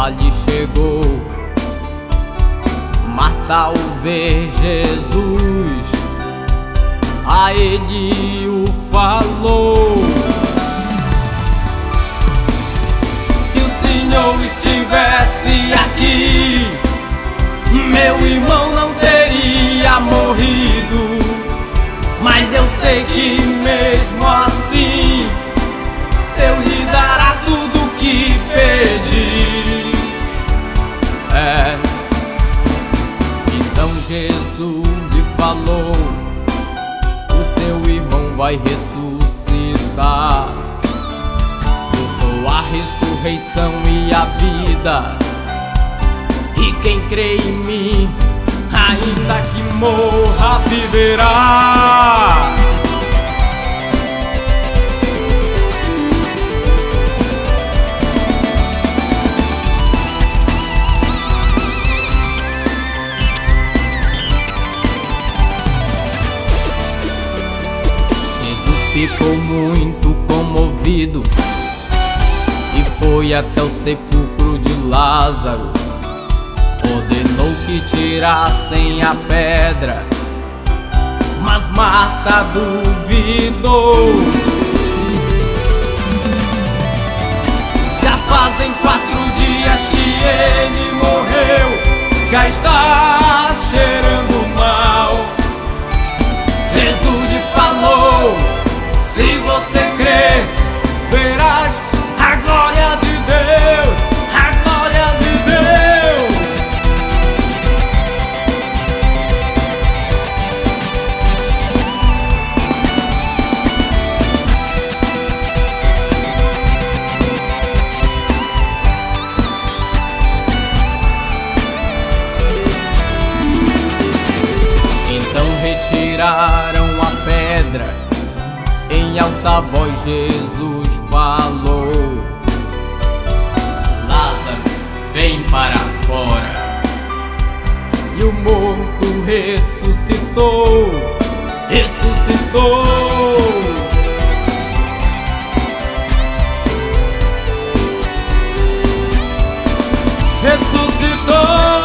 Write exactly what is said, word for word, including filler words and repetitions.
ali chegou. Marta, ao ver Jesus, a ele o falou: se o Senhor estivesse aqui, meu irmão não teria morrido. Mas eu sei que mesmo assim Deus lhe dará tudo o que pedir. É. Então Jesus lhe falou: o seu irmão vai ressuscitar. Eu sou a ressurreição e a vida, e quem crê em mim, ainda que morra, viverá. Jesus ficou muito comovido e foi até o sepulcro de Lázaro. Ordenou que tirassem a pedra, mas Marta duvidou. Já fazem quatro dias que ele morreu, já está cheirando mal. Jesus lhe falou: se você crer, verás a glória de Deus, a glória de Deus. Então retiraram a pedra, em alta voz Jesus falou: Lázaro, vem para fora. E o morto ressuscitou, ressuscitou. Ressuscitou.